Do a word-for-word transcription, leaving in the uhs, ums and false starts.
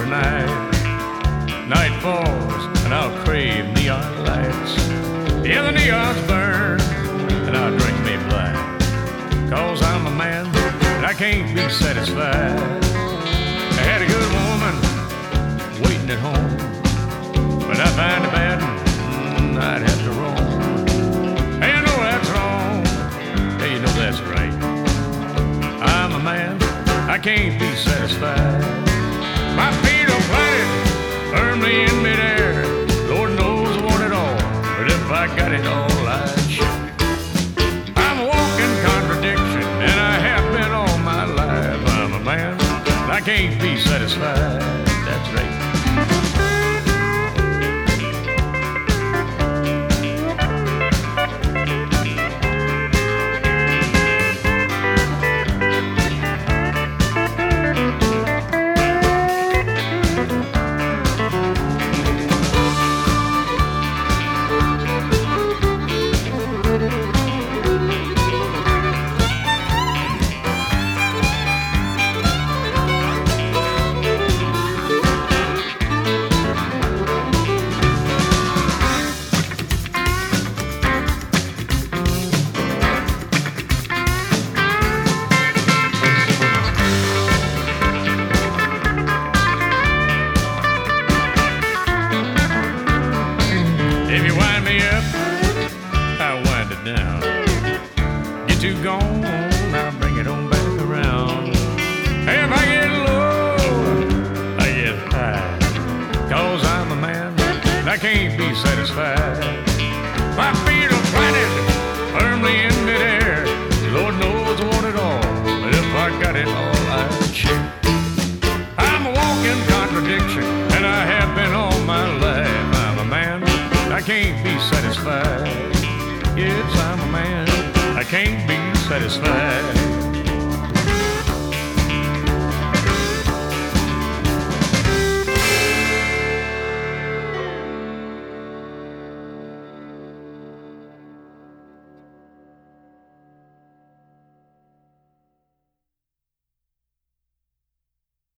night. Night falls and I'll crave neon lights. Yeah, the neons burn and I'll drink me black. Cause I'm a man and I can't be satisfied. I had a good woman waiting at home, but I find a bad one, I'd have to roam. Hey, you know that's wrong. Hey, you know that's right. I'm a man, I can't be satisfied. My feet are planted firmly in midair. Lord knows I want it all, but if I got it all, I'd share. I'm a walking contradiction, and I have been all my life. I'm a man, I can't be satisfied. That's right. If you wind me up, I'll wind it down. Get too gone, I'll bring it on back around. Hey, if I get low, I get high. Cause I'm a man, and I can't be satisfied. My feet are planted firmly in midair. Lord knows I want it all, but if I got it all, I'd share. I'm a walking contradiction, and I have been all my life. I'm a man, I can't be satisfied. Yes, I'm a man, I can't be satisfied.